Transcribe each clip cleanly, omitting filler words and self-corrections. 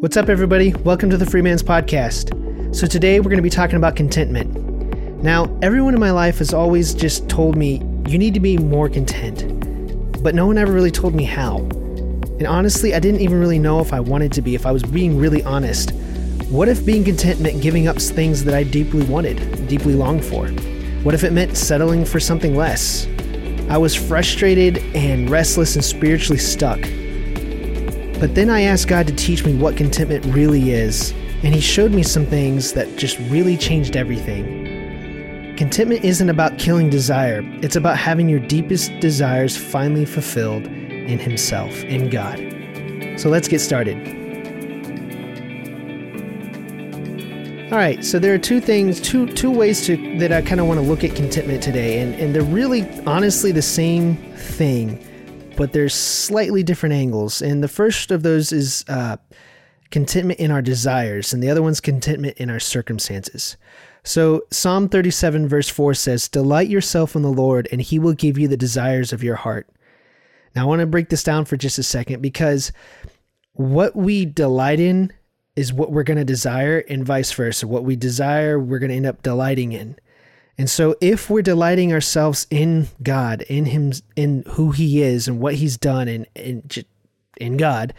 What's up, everybody? Welcome to the Freeman's Podcast. So today we're going to be talking about contentment. Now, everyone in my life has always just told me, you need to be more content. But no one ever really told me how. And honestly, I didn't even really know if I wanted to be, if I was being really honest. What if being content meant giving up things that I deeply wanted, deeply longed for? What if it meant settling for something less? I was frustrated and restless and spiritually stuck. But then I asked God to teach me what contentment really is, and He showed me some things that just really changed everything. Contentment isn't about killing desire. It's about having your deepest desires finally fulfilled in Himself, in God. So let's get started. All right, so there are two ways that I kind of want to look at contentment today, and they're really honestly the same thing, but there's slightly different angles. And the first of those is contentment in our desires, and the other one's contentment in our circumstances. So Psalm 37 verse 4 says, "Delight yourself in the Lord, and He will give you the desires of your heart." Now I want to break this down for just a second, because what we delight in is what we're going to desire, and vice versa. What we desire, we're going to end up delighting in. And so if we're delighting ourselves in God, in Him, in who He is and what He's done in God,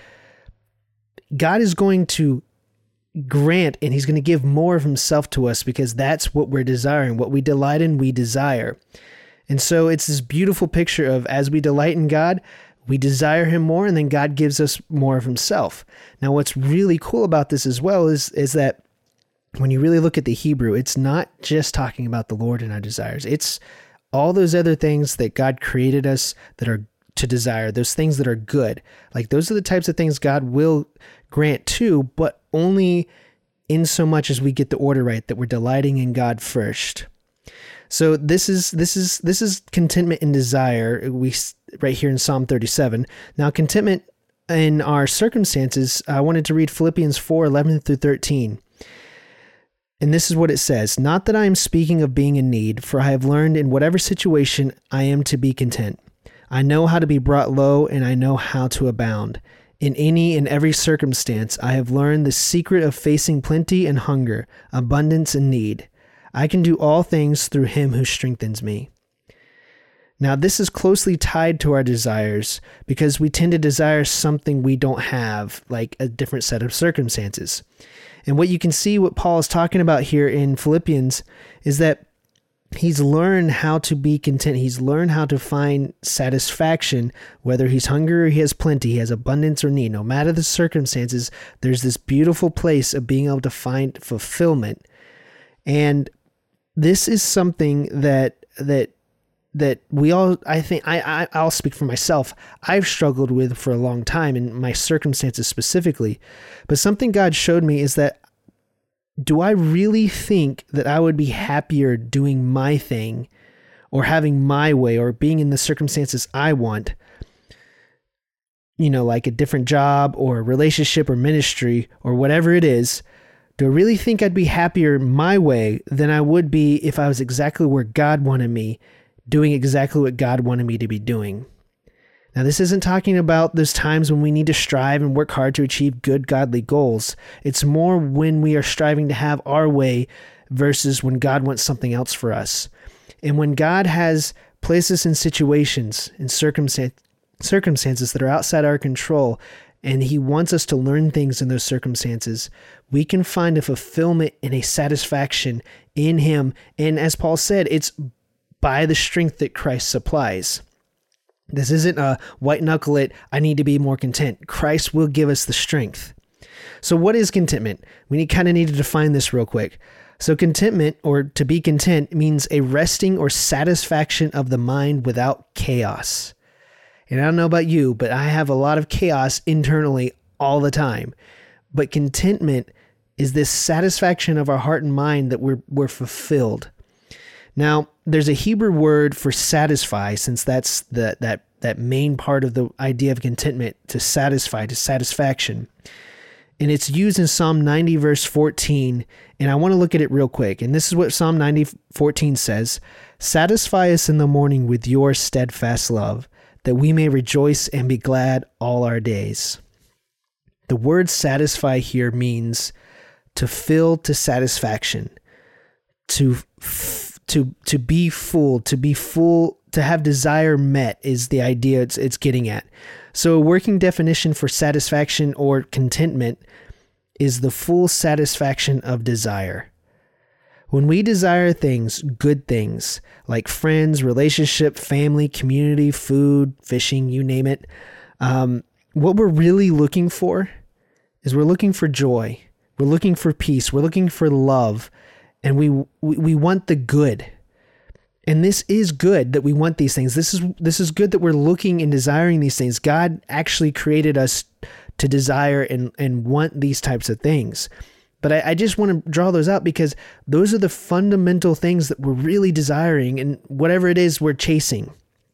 God is going to grant, and He's going to give more of Himself to us, because that's what we're desiring. What we delight in, we desire. And so it's this beautiful picture of, as we delight in God, we desire Him more, and then God gives us more of Himself. Now, what's really cool about this as well is that when you really look at the Hebrew, it's not just talking about the Lord and our desires. It's all those other things that God created us that are to desire, those things that are good. Like, those are the types of things God will grant too, but only in so much as we get the order right, that we're delighting in God first. So this is contentment in desire. Right here in Psalm 37. Now, contentment in our circumstances, I wanted to read Philippians 4:11 through 13. And this is what it says: "Not that I am speaking of being in need, for I have learned in whatever situation I am to be content. I know how to be brought low, and I know how to abound. In any and every circumstance, I have learned the secret of facing plenty and hunger, abundance and need. I can do all things through Him who strengthens me." Now, this is closely tied to our desires, because we tend to desire something we don't have, like a different set of circumstances. And what you can see, what Paul is talking about here in Philippians, is that he's learned how to be content. He's learned how to find satisfaction, whether he's hungry or he has plenty, he has abundance or need. No matter the circumstances, there's this beautiful place of being able to find fulfillment. And this is something that we all, I think, I'll speak for myself, I've struggled with for a long time, in my circumstances specifically. But something God showed me is that, do I really think that I would be happier doing my thing, or having my way, or being in the circumstances I want, like a different job or a relationship or ministry or whatever it is? Do I really think I'd be happier my way than I would be if I was exactly where God wanted me, doing exactly what God wanted me to be doing? Now, this isn't talking about those times when we need to strive and work hard to achieve good, godly goals. It's more when we are striving to have our way versus when God wants something else for us. And when God has placed us in situations and circumstances that are outside our control, and He wants us to learn things in those circumstances, we can find a fulfillment and a satisfaction in Him. And as Paul said, it's by the strength that Christ supplies. This isn't a white knuckle it, I need to be more content. Christ will give us the strength. So what is contentment? We kind of need to define this real quick. So contentment, or to be content, means a resting or satisfaction of the mind without chaos. And I don't know about you, but I have a lot of chaos internally all the time. But contentment is this satisfaction of our heart and mind that we're fulfilled. Now, there's a Hebrew word for satisfy, since that's that main part of the idea of contentment, to satisfy, to satisfaction. And it's used in Psalm 90 verse 14, and I want to look at it real quick. And this is what Psalm 90:14 says: "Satisfy us in the morning with your steadfast love, that we may rejoice and be glad all our days." The word satisfy here means to fill to satisfaction, to be full, to have desire met is the idea it's getting at. So a working definition for satisfaction or contentment is the full satisfaction of desire. When we desire things, good things, like friends, relationship, family, community, food, fishing, you name it, what we're really looking for is we're looking for joy. We're looking for peace. We're looking for love. And we want the good. And this is good that we want these things. This is good that we're looking and desiring these things. God actually created us to desire and want these types of things. But I just want to draw those out because those are the fundamental things that we're really desiring and whatever it is we're chasing.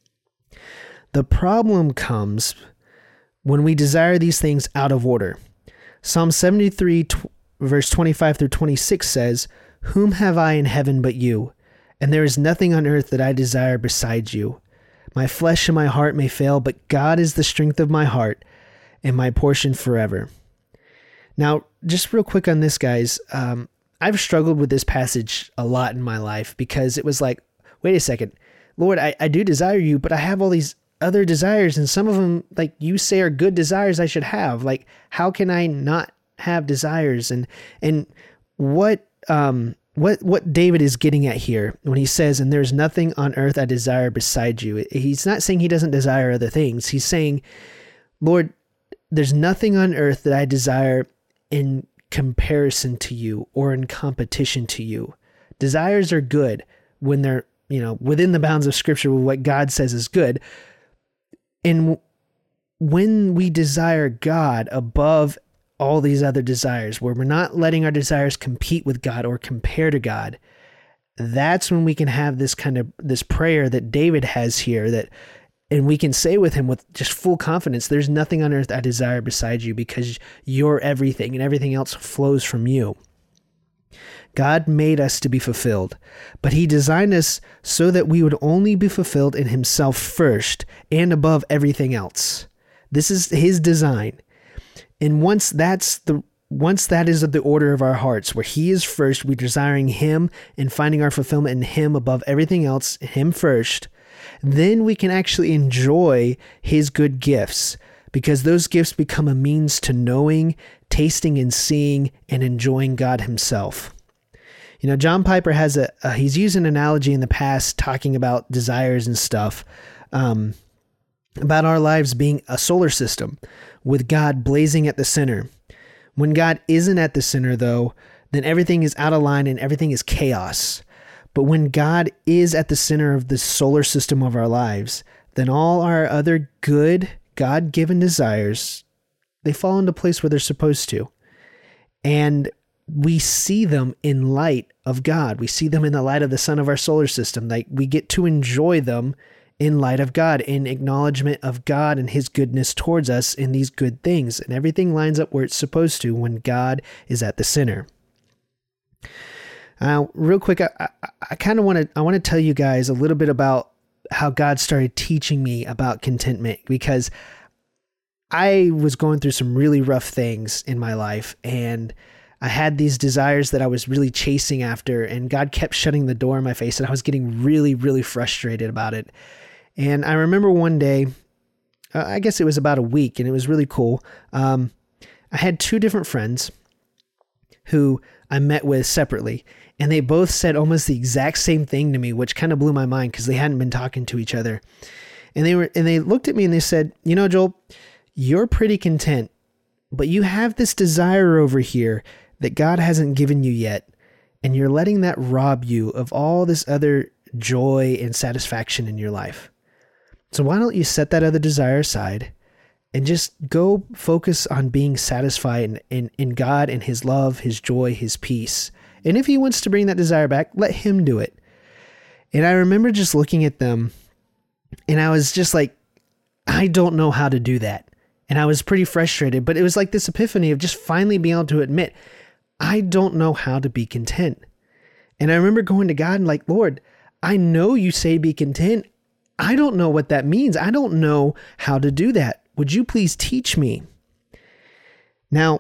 The problem comes when we desire these things out of order. Psalm 73, verse 25 through 26 says, "Whom have I in heaven but you? And there is nothing on earth that I desire besides you. My flesh and my heart may fail, but God is the strength of my heart and my portion forever." Now, just real quick on this, guys, I've struggled with this passage a lot in my life because it was like, wait a second, Lord, I do desire you, but I have all these other desires, and some of them, like you say, are good desires I should have. Like, how can I not have desires? And what David is getting at here when he says, "And there's nothing on earth I desire beside you," he's not saying he doesn't desire other things. He's saying, Lord, there's nothing on earth that I desire in comparison to you or in competition to you. Desires are good when they're, within the bounds of Scripture with what God says is good. And when we desire God above all these other desires, where we're not letting our desires compete with God or compare to God, that's when we can have this prayer that David has here, and we can say with him with just full confidence, there's nothing on earth I desire beside you because you're everything and everything else flows from you. God made us to be fulfilled, but he designed us so that we would only be fulfilled in himself first and above everything else. This is his design. And once that is the order of our hearts, where he is first, we're desiring him and finding our fulfillment in him above everything else, him first, then we can actually enjoy his good gifts, because those gifts become a means to knowing, tasting, and seeing and enjoying God himself. John Piper has he's used an analogy in the past talking about desires and stuff, about our lives being a solar system with God blazing at the center. When God isn't at the center, though, then everything is out of line and everything is chaos. But when God is at the center of the solar system of our lives, then all our other good, God-given desires, they fall into place where they're supposed to. And we see them in light of God. We see them in the light of the sun of our solar system. Like, we get to enjoy them in light of God, in acknowledgement of God and his goodness towards us in these good things. And everything lines up where it's supposed to when God is at the center. Real quick, I want to tell you guys a little bit about how God started teaching me about contentment, because I was going through some really rough things in my life, and I had these desires that I was really chasing after, and God kept shutting the door in my face, and I was getting really, really frustrated about it. And I remember one day, I guess it was about a week, and it was really cool. I had two different friends who I met with separately, and they both said almost the exact same thing to me, which kind of blew my mind because they hadn't been talking to each other. And they looked at me and they said, Joel, you're pretty content, but you have this desire over here that God hasn't given you yet, and you're letting that rob you of all this other joy and satisfaction in your life. So why don't you set that other desire aside and just go focus on being satisfied in God and his love, his joy, his peace. And if he wants to bring that desire back, let him do it. And I remember just looking at them, and I was just like, I don't know how to do that. And I was pretty frustrated, but it was like this epiphany of just finally being able to admit, I don't know how to be content. And I remember going to God and like, Lord, I know you say be content. I don't know what that means. I don't know how to do that. Would you please teach me? Now,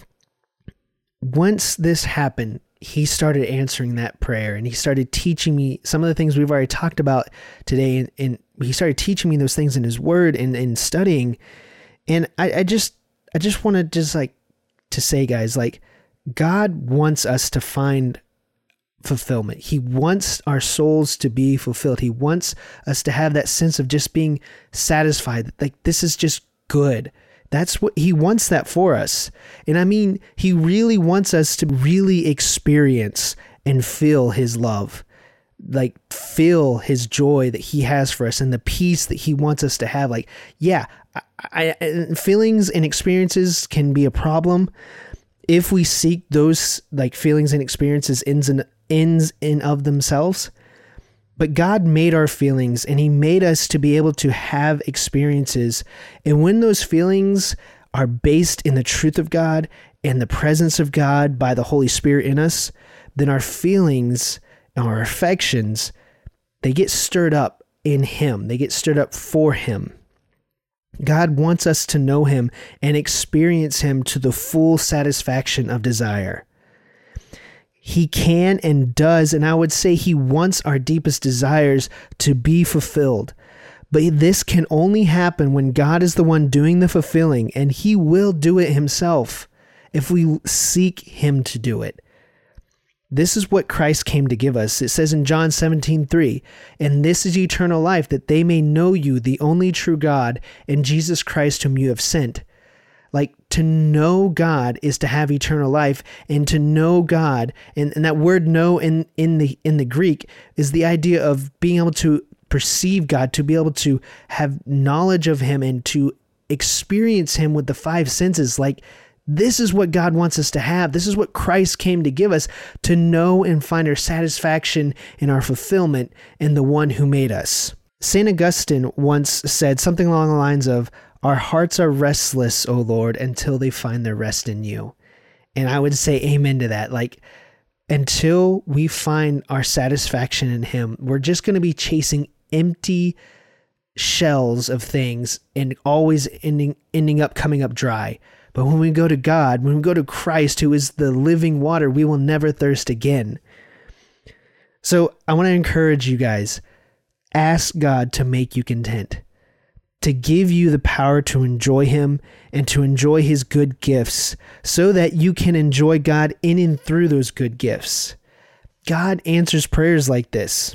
once this happened, he started answering that prayer, and he started teaching me some of the things we've already talked about today. And he started teaching me those things in his word and in studying. And I just want to to say, guys, like, God wants us to find fulfillment. He wants our souls to be fulfilled. He wants us to have that sense of just being satisfied. Like, this is just good. That's what he wants, that for us. And I mean, he really wants us to really experience and feel his love, like feel his joy that he has for us and the peace that he wants us to have. Like, yeah, feelings and experiences can be a problem if we seek those like feelings and experiences ends in of themselves. But God made our feelings, and he made us to be able to have experiences. And when those feelings are based in the truth of God and the presence of God by the Holy Spirit in us, then our feelings and our affections, they get stirred up in him. They get stirred up for him. God wants us to know him and experience him to the full satisfaction of desire. He can and does, and I would say he wants our deepest desires to be fulfilled. But this can only happen when God is the one doing the fulfilling, and he will do it himself if we seek him to do it. This is what Christ came to give us. It says in John 17:3, "And this is eternal life, that they may know you, the only true God, and Jesus Christ whom you have sent." Like, to know God is to have eternal life, and to know God, and that word "know" in the Greek is the idea of being able to perceive God, to be able to have knowledge of him and to experience him with the five senses. Like, this is what God wants us to have. This is what Christ came to give us, to know and find our satisfaction and our fulfillment in the one who made us. St. Augustine once said something along the lines of, "Our hearts are restless, O Lord, until they find their rest in you." And I would say amen to that. Like, until we find our satisfaction in him, we're just going to be chasing empty shells of things and always ending up coming up dry. But when we go to God, when we go to Christ, who is the living water, we will never thirst again. So I want to encourage you guys, ask God to make you content, to give you the power to enjoy him and to enjoy his good gifts, so that you can enjoy God in and through those good gifts. God answers prayers like this.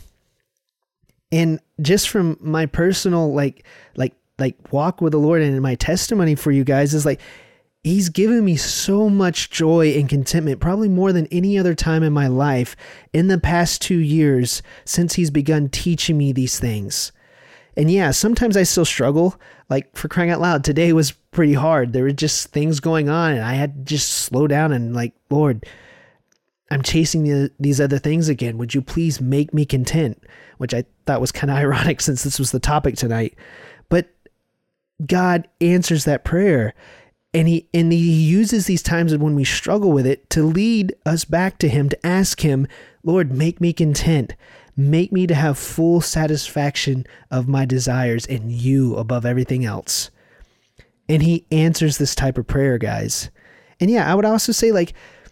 And just from my personal like walk with the Lord and my testimony for you guys is like, he's given me so much joy and contentment, probably more than any other time in my life in the past 2 years since he's begun teaching me these things. And yeah, sometimes I still struggle, like, for crying out loud. Today was pretty hard. There were just things going on, and I had to just slow down and like, Lord, I'm chasing these other things again. Would you please make me content? Which I thought was kind of ironic since this was the topic tonight. But God answers that prayer. And he uses these times when we struggle with it to lead us back to him, to ask him, Lord, make me content. Make me to have full satisfaction of my desires in you above everything else. And he answers this type of prayer, guys. And yeah, I would also say, like,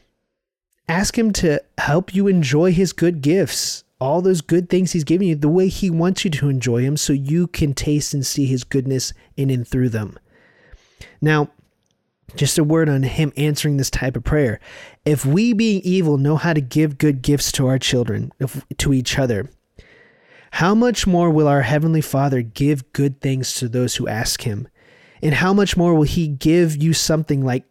ask him to help you enjoy his good gifts, all those good things he's giving you, the way he wants you to enjoy him, so you can taste and see his goodness in and through them. Now, just a word on him answering this type of prayer. If we, being evil, know how to give good gifts to our children, to each other, how much more will our Heavenly Father give good things to those who ask him? And how much more will he give you something like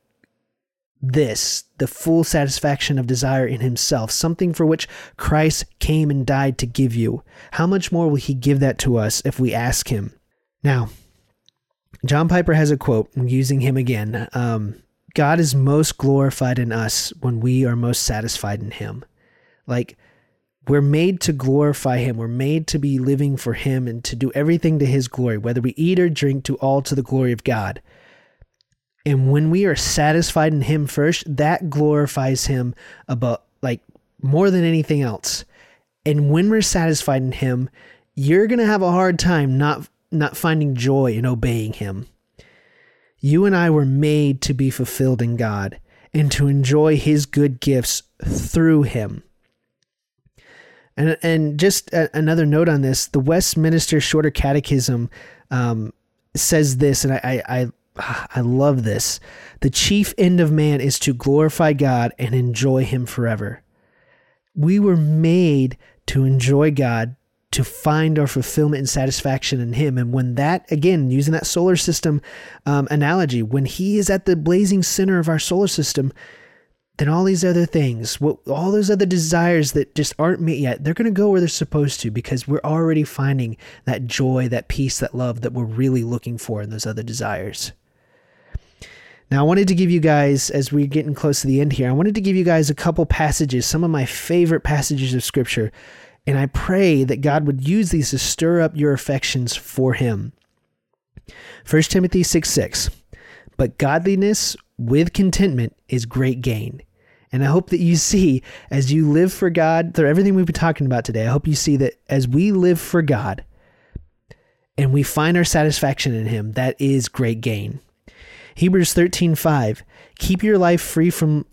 this, the full satisfaction of desire in himself, something for which Christ came and died to give you? How much more will he give that to us if we ask him? Now, John Piper has a quote, I'm using him again. God is most glorified in us when we are most satisfied in him. Like, we're made to glorify him. We're made to be living for him and to do everything to his glory, whether we eat or drink, to all to the glory of God. And when we are satisfied in him first, that glorifies him about, like, more than anything else. And when we're satisfied in him, you're going to have a hard time not finding joy in obeying him. You and I were made to be fulfilled in God and to enjoy his good gifts through him. And just another note on this, the Westminster Shorter Catechism says this, and I love this. The chief end of man is to glorify God and enjoy him forever. We were made to enjoy God, to find our fulfillment and satisfaction in him. And when that, again, using that solar system analogy, when he is at the blazing center of our solar system, then all these other things, all those other desires that just aren't met yet, they're going to go where they're supposed to, because we're already finding that joy, that peace, that love that we're really looking for in those other desires. Now, I wanted to give you guys, as we're getting close to the end here, I wanted to give you guys a couple passages, some of my favorite passages of Scripture, and I pray that God would use these to stir up your affections for him. 1 Timothy 6:6, but godliness with contentment is great gain. And I hope that you see, as you live for God, through everything we've been talking about today, I hope you see that as we live for God and we find our satisfaction in him, that is great gain. Hebrews 13:5, keep your life free from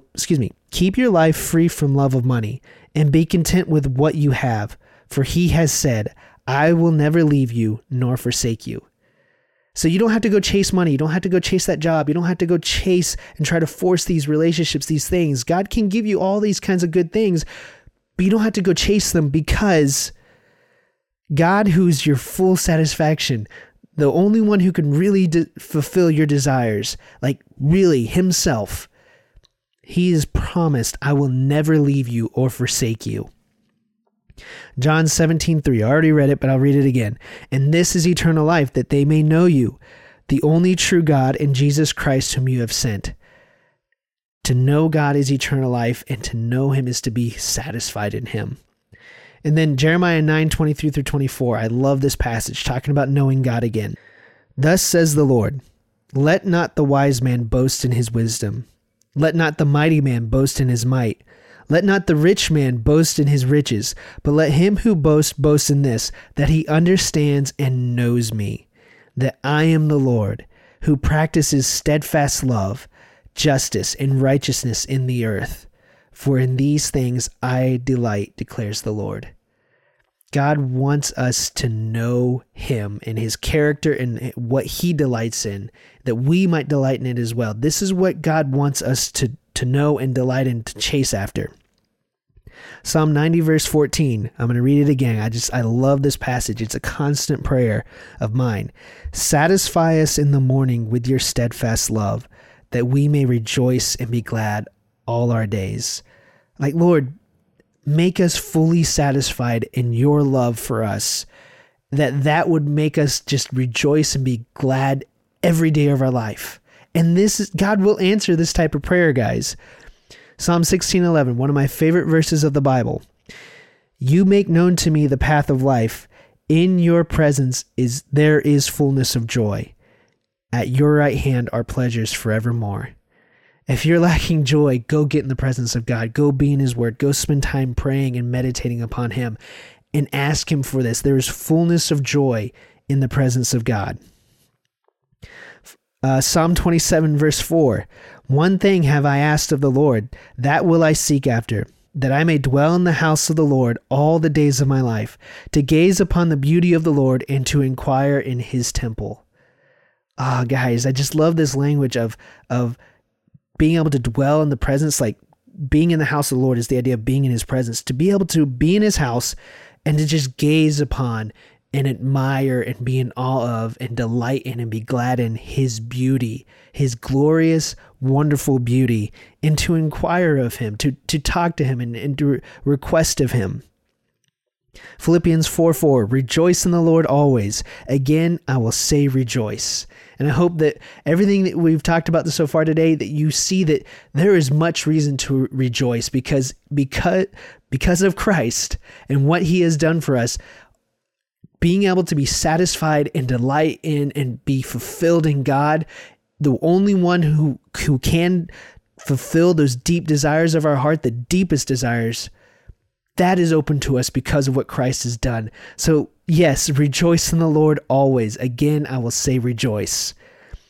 love of money and be content with what you have, for he has said, I will never leave you nor forsake you. So you don't have to go chase money. You don't have to go chase that job. You don't have to go chase and try to force these relationships, these things. God can give you all these kinds of good things, but you don't have to go chase them, because God, who's your full satisfaction, the only one who can really fulfill your desires, like really himself, he has promised, I will never leave you or forsake you. John 17:3, I already read it, but I'll read it again. And this is eternal life, that they may know you, the only true God, and Jesus Christ whom you have sent. To know God is eternal life, and to know him is to be satisfied in him. And then Jeremiah 9:23 through 24, I love this passage, talking about knowing God again. Thus says the Lord, let not the wise man boast in his wisdom. Let not the mighty man boast in his might. Let not the rich man boast in his riches, but let him who boasts boast in this, that he understands and knows me, that I am the Lord, who practices steadfast love, justice, and righteousness in the earth. For in these things I delight, declares the Lord. God wants us to know him and his character and what he delights in, that we might delight in it as well. This is what God wants us to know and delight in, to chase after. Psalm 90 verse 14. I'm going to read it again. I love this passage. It's a constant prayer of mine. Satisfy us in the morning with your steadfast love, that we may rejoice and be glad all our days. Like, Lord, make us fully satisfied in your love for us, that would make us just rejoice and be glad every day of our life. And God will answer this type of prayer, guys. Psalm 16:11, one of my favorite verses of the Bible. You make known to me the path of life. In your presence there is fullness of joy. At your right hand are pleasures forevermore. If you're lacking joy, go get in the presence of God. Go be in his word. Go spend time praying and meditating upon him and ask him for this. There is fullness of joy in the presence of God. Psalm 27 verse 4. One thing have I asked of the Lord, that will I seek after, that I may dwell in the house of the Lord all the days of my life, to gaze upon the beauty of the Lord and to inquire in his temple. Guys, I just love this language of being able to dwell in the presence, like being in the house of the Lord is the idea of being in his presence, to be able to be in his house and to just gaze upon and admire and be in awe of and delight in and be glad in his beauty, his glorious, wonderful beauty, and to inquire of him, to talk to him and to request of him. Philippians 4:4, rejoice in the Lord always. Again, I will say rejoice. And I hope that everything that we've talked about so far today, that you see that there is much reason to rejoice because of Christ and what he has done for us. Being able to be satisfied and delight in and be fulfilled in God, the only one who can fulfill those deep desires of our heart, the deepest desires, that is open to us because of what Christ has done. So yes, rejoice in the Lord always. Again, I will say rejoice.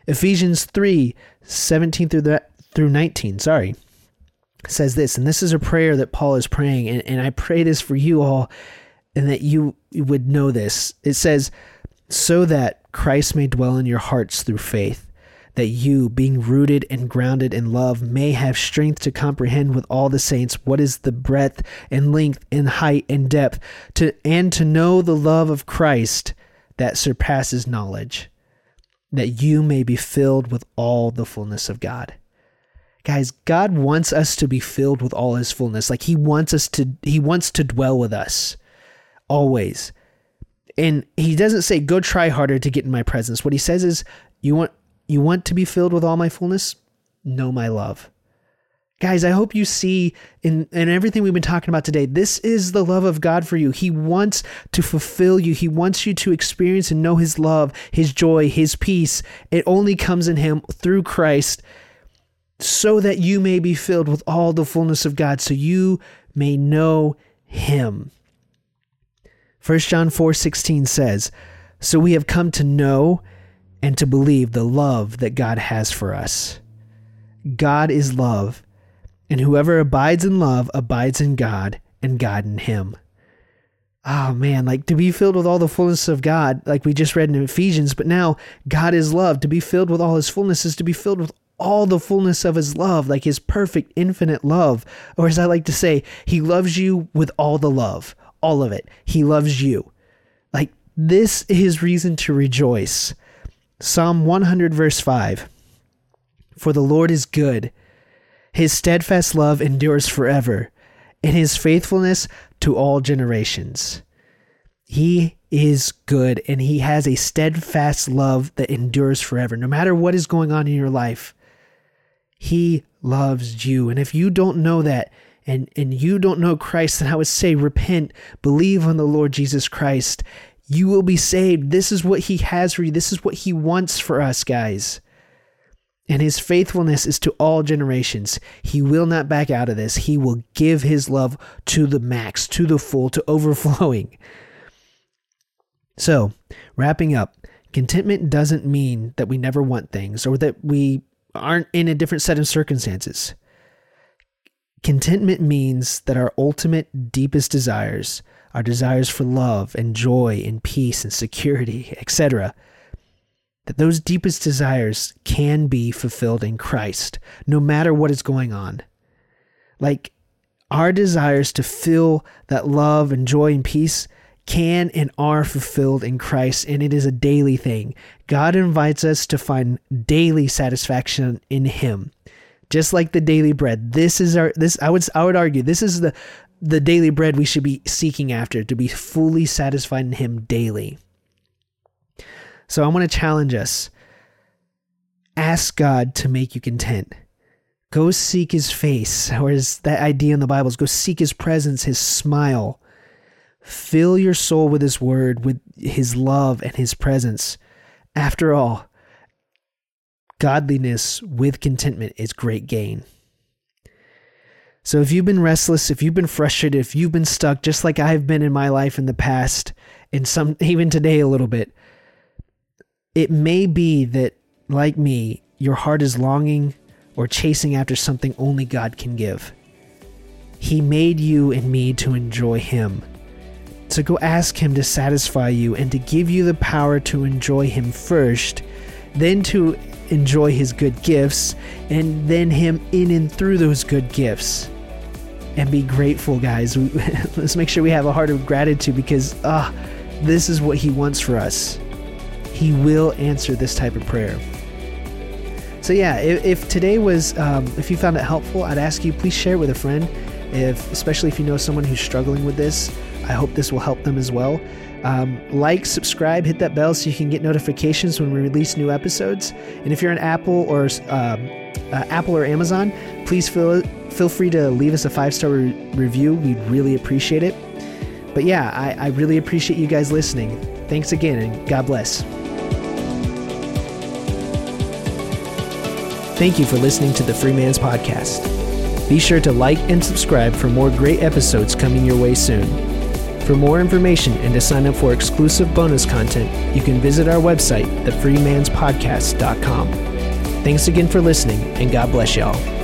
Ephesians 3:17 through 19, says this, and this is a prayer that Paul is praying, and I pray this for you all, and that you would know this. It says, so that Christ may dwell in your hearts through faith, that you, being rooted and grounded in love, may have strength to comprehend with all the saints what is the breadth and length and height and depth, and to know the love of Christ that surpasses knowledge, that you may be filled with all the fullness of God. Guys, God wants us to be filled with all his fullness. Like he wants to dwell with us always. And he doesn't say, go try harder to get in my presence. What he says is, you want to be filled with all my fullness? Know my love. Guys, I hope you see in everything we've been talking about today, this is the love of God for you. He wants to fulfill you. He wants you to experience and know his love, his joy, his peace. It only comes in him through Christ, so that you may be filled with all the fullness of God, so you may know him. 1 John 4:16 says, so we have come to know and to believe the love that God has for us. God is love, and whoever abides in love abides in God, and God in him. Oh man, like to be filled with all the fullness of God, like we just read in Ephesians, but now God is love. To be filled with all his fullness is to be filled with all the fullness of his love, like his perfect, infinite love. Or as I like to say, he loves you with all the love, all of it. He loves you. Like this is reason to rejoice. Psalm 100 verse 5. For the Lord is good. His steadfast love endures forever, and his faithfulness to all generations. He is good, and he has a steadfast love that endures forever. No matter what is going on in your life, he loves you. And if you don't know that, and you don't know Christ, then I would say repent, believe on the Lord Jesus Christ. You will be saved. This is what he has for you. This is what he wants for us, guys. And his faithfulness is to all generations. He will not back out of this. He will give his love to the max, to the full, to overflowing. So, wrapping up, contentment doesn't mean that we never want things or that we aren't in a different set of circumstances. Contentment means that our ultimate, deepest desires, our desires for love and joy and peace and security, etc., that those deepest desires can be fulfilled in Christ, no matter what is going on. Like our desires to feel that love and joy and peace can and are fulfilled in Christ, and it is a daily thing. God invites us to find daily satisfaction in him, just like the daily bread. I would argue this is the daily bread we should be seeking after, to be fully satisfied in him daily. So I want to challenge us. Ask God to make you content. Go seek his face, or is that idea in the Bible is go seek his presence, his smile. Fill your soul with his word, with his love and his presence. After all, godliness with contentment is great gain. So if you've been restless, if you've been frustrated, if you've been stuck, just like I've been in my life in the past, and some even today a little bit, it may be that, like me, your heart is longing or chasing after something only God can give. He made you and me to enjoy him. So go ask him to satisfy you and to give you the power to enjoy him first, then to enjoy his good gifts, and then him in and through those good gifts. And be grateful, guys. Let's make sure we have a heart of gratitude, because this is what he wants for us. He will answer this type of prayer. So yeah, if today was, if you found it helpful, I'd ask you, please share it with a friend. Especially if you know someone who's struggling with this, I hope this will help them as well. Like, subscribe, hit that bell so you can get notifications when we release new episodes. And if you're on Apple or Amazon, please feel free to leave us a 5-star review. We'd really appreciate it. But yeah, I really appreciate you guys listening. Thanks again, and God bless. Thank you for listening to the Free Man's Podcast. Be sure to like and subscribe for more great episodes coming your way soon. For more information and to sign up for exclusive bonus content, you can visit our website, thefreemanspodcast.com. Thanks again for listening, and God bless y'all.